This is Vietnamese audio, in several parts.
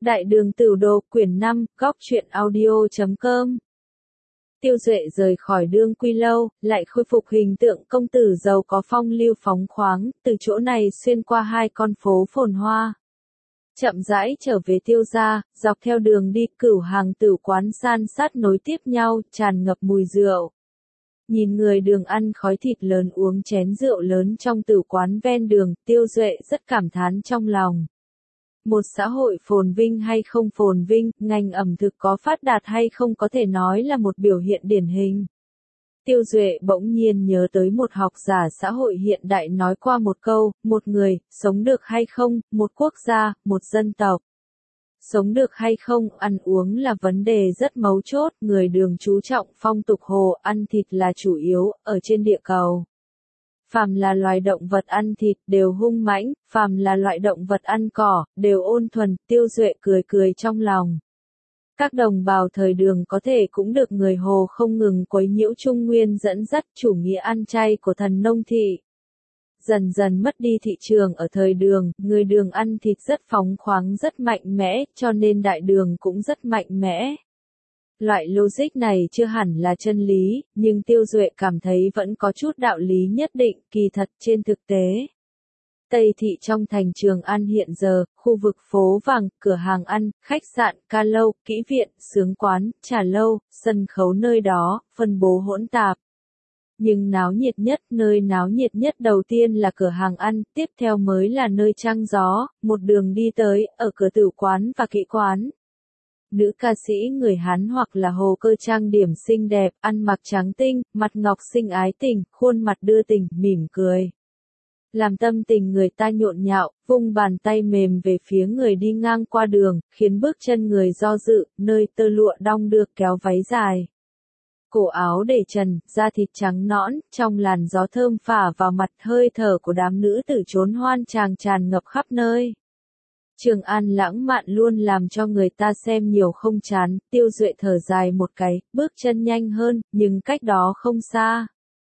Đại đường Tửu Đồ, quyển 5, góc truyện audio.com. Tiêu Duệ rời khỏi Đương Quy Lâu, lại khôi phục hình tượng công tử giàu có phong lưu phóng khoáng, từ chỗ này xuyên qua hai con phố phồn hoa. Chậm rãi trở về Tiêu gia, dọc theo đường đi, cửu hàng tửu quán san sát nối tiếp nhau, tràn ngập mùi rượu. Nhìn người đường ăn khói thịt lớn uống chén rượu lớn trong tửu quán ven đường, Tiêu Duệ rất cảm thán trong lòng. Một xã hội phồn vinh hay không phồn vinh, ngành ẩm thực có phát đạt hay không có thể nói là một biểu hiện điển hình. Tiêu Duệ bỗng nhiên nhớ tới một học giả xã hội hiện đại nói qua một câu, một người, sống được hay không, một quốc gia, một dân tộc. Sống được hay không, ăn uống là vấn đề rất mấu chốt, người đường chú trọng phong tục hồ, ăn thịt là chủ yếu, ở trên địa cầu. Phàm là loài động vật ăn thịt đều hung mãnh, phàm là loại động vật ăn cỏ, đều ôn thuần, Tiêu Duệ cười cười trong lòng. Các đồng bào thời đường có thể cũng được người Hồ không ngừng quấy nhiễu Trung Nguyên dẫn dắt chủ nghĩa ăn chay của thần nông thị. Dần dần mất đi thị trường ở thời đường, người đường ăn thịt rất phóng khoáng rất mạnh mẽ, cho nên đại đường cũng rất mạnh mẽ. Loại logic này chưa hẳn là chân lý, nhưng Tiêu Duệ cảm thấy vẫn có chút đạo lý nhất định, kỳ thật trên thực tế. Tây thị trong thành Trường An hiện giờ, khu vực phố vàng, cửa hàng ăn, khách sạn, ca lâu, kỹ viện, xướng quán, trà lâu, sân khấu nơi đó, phân bố hỗn tạp. Nhưng náo nhiệt nhất, nơi náo nhiệt nhất đầu tiên là cửa hàng ăn, tiếp theo mới là nơi trăng gió, một đường đi tới, ở cửa tửu quán và kỹ quán. Nữ ca sĩ người Hán hoặc là Hồ Cơ trang điểm xinh đẹp, ăn mặc trắng tinh, mặt ngọc xinh ái tình, khuôn mặt đưa tình, mỉm cười. Làm tâm tình người ta nhộn nhạo, vung bàn tay mềm về phía người đi ngang qua đường, khiến bước chân người do dự, nơi tơ lụa đong đưa kéo váy dài. Cổ áo để trần, da thịt trắng nõn, trong làn gió thơm phả vào mặt, hơi thở của đám nữ tử trốn hoan tràng tràn ngập khắp nơi. Trường An lãng mạn luôn làm cho người ta xem nhiều không chán, Tiêu Duệ thở dài một cái, bước chân nhanh hơn, nhưng cách đó không xa.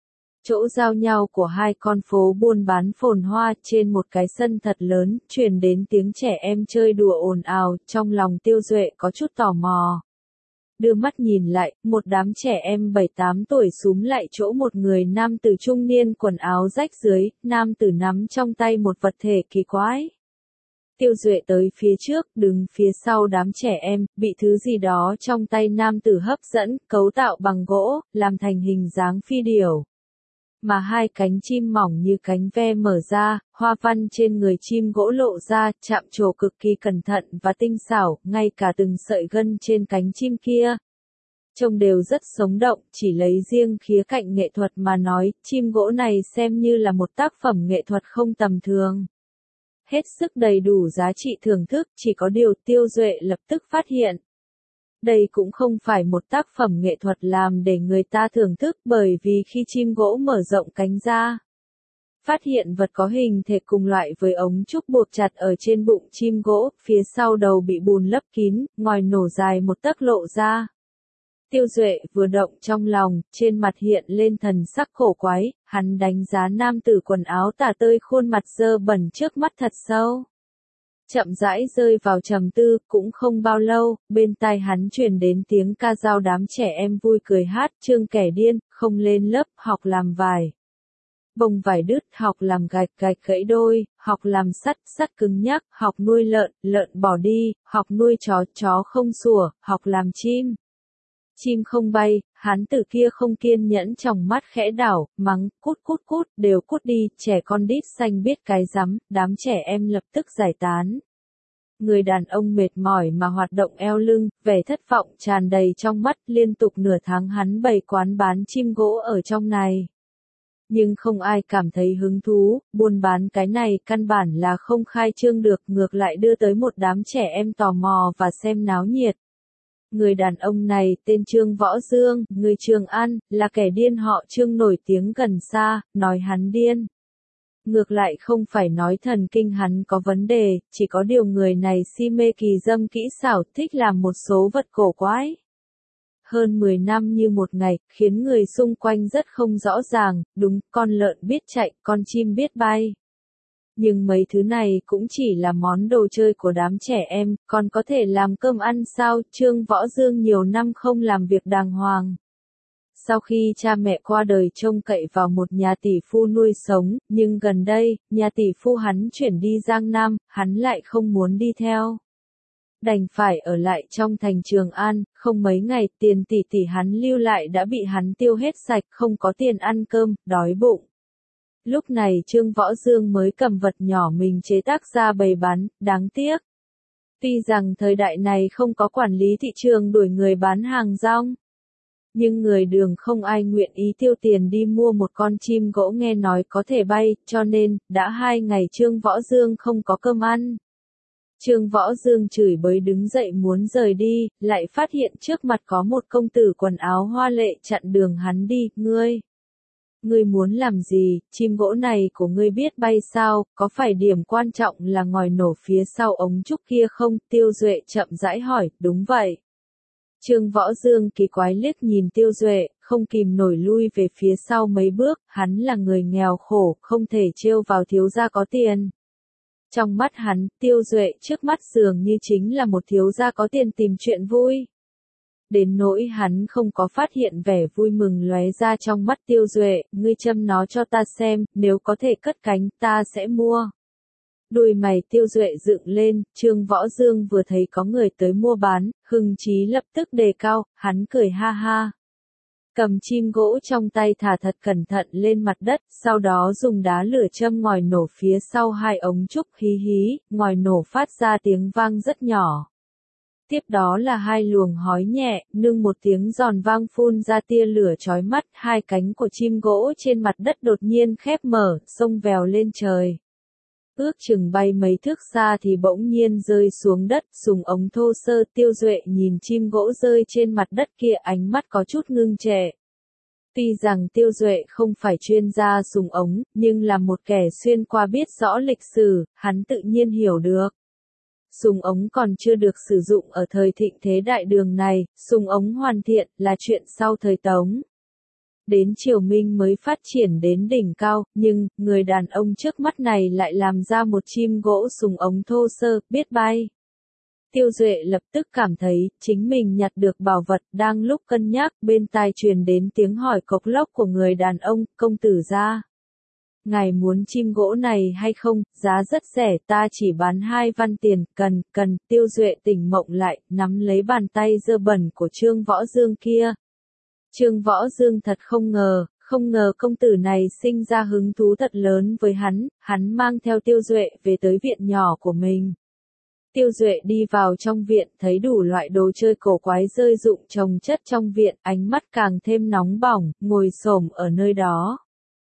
Chỗ giao nhau của hai con phố buôn bán phồn hoa trên một cái sân thật lớn, truyền đến tiếng trẻ em chơi đùa ồn ào, trong lòng Tiêu Duệ có chút tò mò. Đưa mắt nhìn lại, một đám trẻ em 7-8 tuổi xúm lại chỗ một người nam tử trung niên quần áo rách dưới, nam tử nắm trong tay một vật thể kỳ quái. Tiêu Duệ tới phía trước, đứng phía sau đám trẻ em, bị thứ gì đó trong tay nam tử hấp dẫn, cấu tạo bằng gỗ, làm thành hình dáng phi điểu. Mà hai cánh chim mỏng như cánh ve mở ra, hoa văn trên người chim gỗ lộ ra, chạm trổ cực kỳ cẩn thận và tinh xảo, ngay cả từng sợi gân trên cánh chim kia. Trông đều rất sống động, chỉ lấy riêng khía cạnh nghệ thuật mà nói, chim gỗ này xem như là một tác phẩm nghệ thuật không tầm thường. Hết sức đầy đủ giá trị thưởng thức, chỉ có điều Tiêu Duệ lập tức phát hiện. Đây cũng không phải một tác phẩm nghệ thuật làm để người ta thưởng thức bởi vì khi chim gỗ mở rộng cánh ra, phát hiện vật có hình thể cùng loại với ống trúc buộc chặt ở trên bụng chim gỗ, phía sau đầu bị bùn lấp kín, ngòi nổ dài một tấc lộ ra. Tiêu Duệ vừa động trong lòng, trên mặt hiện lên thần sắc khổ quái, hắn đánh giá nam tử quần áo tả tơi khuôn mặt dơ bẩn trước mắt thật sâu. Chậm rãi rơi vào trầm tư, cũng không bao lâu, bên tai hắn truyền đến tiếng ca dao đám trẻ em vui cười hát, chương kẻ điên, không lên lớp, học làm vải. Bông vải đứt, học làm gạch, gạch gãy đôi, học làm sắt, sắt cứng nhắc, học nuôi lợn, lợn bỏ đi, học nuôi chó, chó không sủa, học làm chim. Chim không bay, hán tử kia không kiên nhẫn trong mắt khẽ đảo, mắng, cút cút cút, đều cút đi, trẻ con đít xanh biết cái rắm, đám trẻ em lập tức giải tán. Người đàn ông mệt mỏi mà hoạt động eo lưng, vẻ thất vọng tràn đầy trong mắt, liên tục nửa tháng hắn bày quán bán chim gỗ ở trong này. Nhưng không ai cảm thấy hứng thú, buôn bán cái này căn bản là không khai trương được, ngược lại đưa tới một đám trẻ em tò mò và xem náo nhiệt. Người đàn ông này tên Trương Võ Dương, người Trường An, là kẻ điên họ Trương nổi tiếng gần xa, nói hắn điên. Ngược lại không phải nói thần kinh hắn có vấn đề, chỉ có điều người này si mê kỳ dâm kỹ xảo, thích làm một số vật cổ quái. Hơn 10 năm như một ngày, khiến người xung quanh rất không rõ ràng, đúng, con lợn biết chạy, con chim biết bay. Nhưng mấy thứ này cũng chỉ là món đồ chơi của đám trẻ em, còn có thể làm cơm ăn sao? Trương Võ Dương nhiều năm không làm việc đàng hoàng. Sau khi cha mẹ qua đời trông cậy vào một nhà tỷ phu nuôi sống, nhưng gần đây, nhà tỷ phu hắn chuyển đi Giang Nam, hắn lại không muốn đi theo. Đành phải ở lại trong thành Trường An, không mấy ngày tiền tỷ tỷ hắn lưu lại đã bị hắn tiêu hết sạch, không có tiền ăn cơm, đói bụng. Lúc này Trương Võ Dương mới cầm vật nhỏ mình chế tác ra bày bán, đáng tiếc. Tuy rằng thời đại này không có quản lý thị trường đuổi người bán hàng rong, nhưng người đường không ai nguyện ý tiêu tiền đi mua một con chim gỗ nghe nói có thể bay, cho nên, đã 2 ngày Trương Võ Dương không có cơm ăn. Trương Võ Dương chửi bới đứng dậy muốn rời đi, lại phát hiện trước mặt có một công tử quần áo hoa lệ chặn đường hắn đi, Ngươi muốn làm gì, chim gỗ này của ngươi biết bay sao, có phải điểm quan trọng là ngòi nổ phía sau ống trúc kia không? Tiêu Duệ chậm rãi hỏi, đúng vậy. Trương Võ Dương kỳ quái liếc nhìn Tiêu Duệ, không kìm nổi lui về phía sau mấy bước, hắn là người nghèo khổ, không thể trêu vào thiếu gia có tiền. Trong mắt hắn, Tiêu Duệ trước mắt dường như chính là một thiếu gia có tiền tìm chuyện vui. Đến nỗi hắn không có phát hiện vẻ vui mừng lóe ra trong mắt Tiêu Duệ, ngươi châm nó cho ta xem, nếu có thể cất cánh, ta sẽ mua. Đuôi mày Tiêu Duệ dựng lên, Trương Võ Dương vừa thấy có người tới mua bán, hưng chí lập tức đề cao, hắn cười ha ha. Cầm chim gỗ trong tay thả thật cẩn thận lên mặt đất, sau đó dùng đá lửa châm ngòi nổ phía sau 2 ống trúc, hí hí, ngòi nổ phát ra tiếng vang rất nhỏ. Tiếp đó là 2 luồng hói nhẹ, nương một tiếng giòn vang phun ra tia lửa chói mắt, 2 cánh của chim gỗ trên mặt đất đột nhiên khép mở, xông vèo lên trời. Ước chừng bay mấy thước xa thì bỗng nhiên rơi xuống đất, súng ống thô sơ. Tiêu Duệ nhìn chim gỗ rơi trên mặt đất kia, ánh mắt có chút ngưng trệ. Tuy rằng Tiêu Duệ không phải chuyên gia súng ống, nhưng là một kẻ xuyên qua biết rõ lịch sử, hắn tự nhiên hiểu được. Súng ống còn chưa được sử dụng ở thời thịnh thế đại đường này, súng ống hoàn thiện là chuyện sau thời Tống. Đến Triều Minh mới phát triển đến đỉnh cao, nhưng, người đàn ông trước mắt này lại làm ra một chim gỗ súng ống thô sơ, biết bay. Tiêu Duệ lập tức cảm thấy, chính mình nhặt được bảo vật, đang lúc cân nhắc, bên tai truyền đến tiếng hỏi cộc lốc của người đàn ông, công tử gia. Ngài muốn chim gỗ này hay không, giá rất rẻ, ta chỉ bán 2 văn tiền, cần, Tiêu Duệ tỉnh mộng lại, nắm lấy bàn tay dơ bẩn của Trương Võ Dương kia. Trương Võ Dương thật không ngờ công tử này sinh ra hứng thú thật lớn với hắn mang theo Tiêu Duệ về tới viện nhỏ của mình. Tiêu Duệ đi vào trong viện, thấy đủ loại đồ chơi cổ quái rơi rụng chồng chất trong viện, ánh mắt càng thêm nóng bỏng, ngồi xổm ở nơi đó.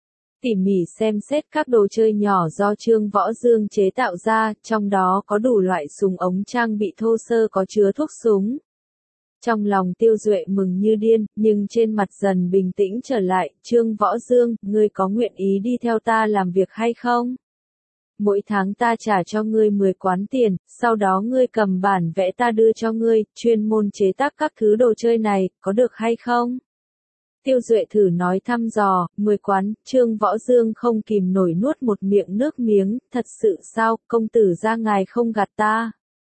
Tỉ mỉ xem xét các đồ chơi nhỏ do Trương Võ Dương chế tạo ra, trong đó có đủ loại súng ống trang bị thô sơ có chứa thuốc súng. Trong lòng Tiêu Duệ mừng như điên, nhưng trên mặt dần bình tĩnh trở lại, Trương Võ Dương, ngươi có nguyện ý đi theo ta làm việc hay không? Mỗi tháng ta trả cho ngươi 10 quán tiền, sau đó ngươi cầm bản vẽ ta đưa cho ngươi, chuyên môn chế tác các thứ đồ chơi này, có được hay không? Tiêu Duệ thử nói thăm dò, 10 quán, Trương Võ Dương không kìm nổi nuốt một miệng nước miếng, thật sự sao, công tử gia ngài không gạt ta?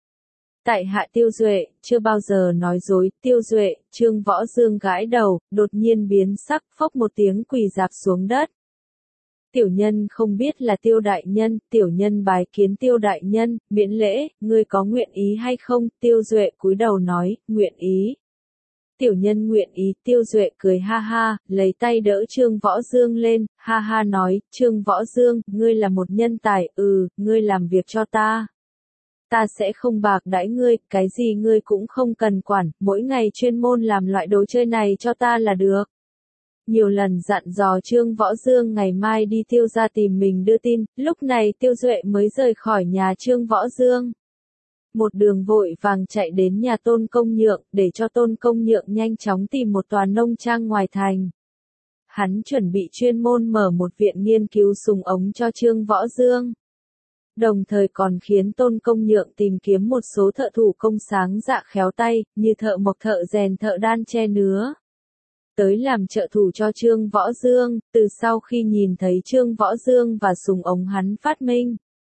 Tại hạ Tiêu Duệ, chưa bao giờ nói dối, Tiêu Duệ, Trương Võ Dương gãi đầu, đột nhiên biến sắc, phốc một tiếng quỳ rạp xuống đất. Tiểu nhân không biết là Tiêu đại nhân, tiểu nhân bái kiến Tiêu đại nhân, miễn lễ, ngươi có nguyện ý hay không? Tiêu Duệ cúi đầu nói, nguyện ý. Tiểu nhân nguyện ý, Tiêu Duệ cười ha ha, lấy tay đỡ Trương Võ Dương lên, ha ha nói, Trương Võ Dương, ngươi là một nhân tài, ngươi làm việc cho ta. Ta sẽ không bạc đãi ngươi, cái gì ngươi cũng không cần quản, mỗi ngày chuyên môn làm loại đồ chơi này cho ta là được. Nhiều lần dặn dò Trương Võ Dương ngày mai đi Tiêu gia tìm mình đưa tin, lúc này Tiêu Duệ mới rời khỏi nhà Trương Võ Dương. Một đường vội vàng chạy đến nhà Tôn Công Nhượng, để cho Tôn Công Nhượng nhanh chóng tìm một tòa nông trang ngoài thành. Hắn chuẩn bị chuyên môn mở một viện nghiên cứu súng ống cho Trương Võ Dương. Đồng thời còn khiến Tôn Công Nhượng tìm kiếm một số thợ thủ công sáng dạ khéo tay, như thợ mộc thợ rèn thợ đan tre nứa. Tới làm trợ thủ cho Trương Võ Dương, từ sau khi nhìn thấy Trương Võ Dương và súng ống hắn phát minh.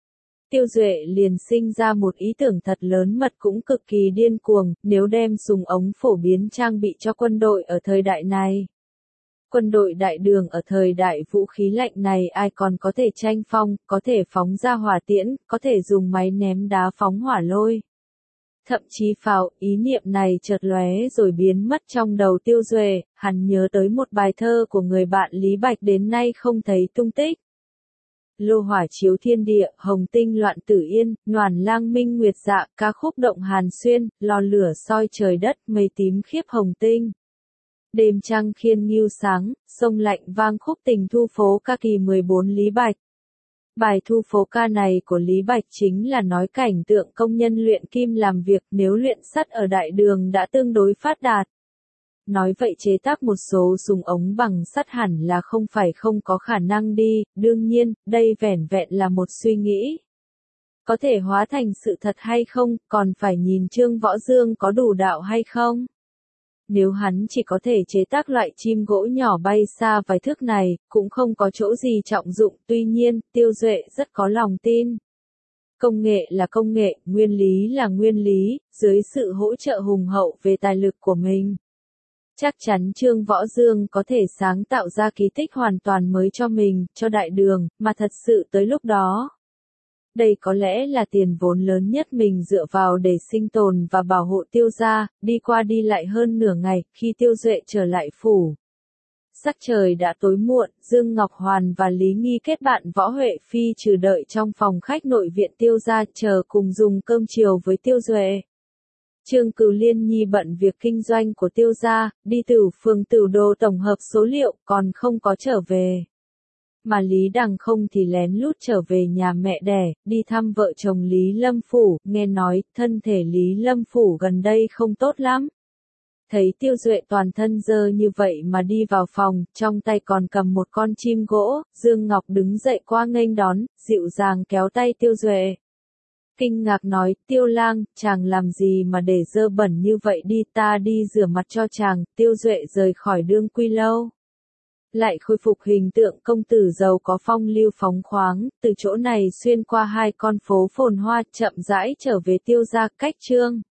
Tiêu Duệ liền sinh ra một ý tưởng thật lớn mật cũng cực kỳ điên cuồng, nếu đem súng ống phổ biến trang bị cho quân đội ở thời đại này. Quân đội đại đường ở thời đại vũ khí lạnh này ai còn có thể tranh phong, có thể phóng ra hỏa tiễn, có thể dùng máy ném đá phóng hỏa lôi. Thậm chí pháo, ý niệm này chợt lóe rồi biến mất trong đầu Tiêu Duệ, hắn nhớ tới một bài thơ của người bạn Lý Bạch đến nay không thấy tung tích. Lô hỏa chiếu thiên địa, hồng tinh loạn tử yên, noàn lang minh nguyệt dạ, ca khúc động hàn xuyên, lò lửa soi trời đất, mây tím khiếp hồng tinh. Đêm trăng khiên nghiêu sáng, sông lạnh vang khúc tình thu phố ca kỳ 14 Lý Bạch. Bài thu phố ca này của Lý Bạch chính là nói cảnh tượng công nhân luyện kim làm việc nếu luyện sắt ở đại đường đã tương đối phát đạt. Nói vậy chế tác một số súng ống bằng sắt hẳn là không phải không có khả năng đi, đương nhiên, đây vẻn vẹn là một suy nghĩ. Có thể hóa thành sự thật hay không, còn phải nhìn Trương Võ Dương có đủ đạo hay không. Nếu hắn chỉ có thể chế tác loại chim gỗ nhỏ bay xa vài thước này, cũng không có chỗ gì trọng dụng, tuy nhiên, Tiêu Duệ rất có lòng tin. Công nghệ là công nghệ, nguyên lý là nguyên lý, dưới sự hỗ trợ hùng hậu về tài lực của mình. Chắc chắn Trương Võ Dương có thể sáng tạo ra kỳ tích hoàn toàn mới cho mình, cho đại đường, mà thật sự tới lúc đó. Đây có lẽ là tiền vốn lớn nhất mình dựa vào để sinh tồn và bảo hộ Tiêu gia, đi qua đi lại hơn nửa ngày, khi Tiêu Duệ trở lại phủ. Sắc trời đã tối muộn, Dương Ngọc Hoàn và Lý Nghi kết bạn Võ Huệ Phi trừ đợi trong phòng khách nội viện Tiêu gia chờ cùng dùng cơm chiều với Tiêu Duệ. Trương Cửu Liên Nhi bận việc kinh doanh của Tiêu gia, đi Tửu Phường Tửu Đô tổng hợp số liệu, còn không có trở về. Mà Lý Đằng không thì lén lút trở về nhà mẹ đẻ, đi thăm vợ chồng Lý Lâm Phủ, nghe nói, thân thể Lý Lâm Phủ gần đây không tốt lắm. Thấy Tiêu Duệ toàn thân dơ như vậy mà đi vào phòng, trong tay còn cầm một con chim gỗ, Dương Ngọc đứng dậy qua nghênh đón, dịu dàng kéo tay Tiêu Duệ. Kinh ngạc nói, Tiêu lang, chàng làm gì mà để dơ bẩn như vậy đi, ta đi rửa mặt cho chàng. Tiêu Duệ rời khỏi Đương Quy Lâu. Lại khôi phục hình tượng công tử giàu có phong lưu phóng khoáng, từ chỗ này xuyên qua hai con phố phồn hoa chậm rãi trở về Tiêu gia cách Trương.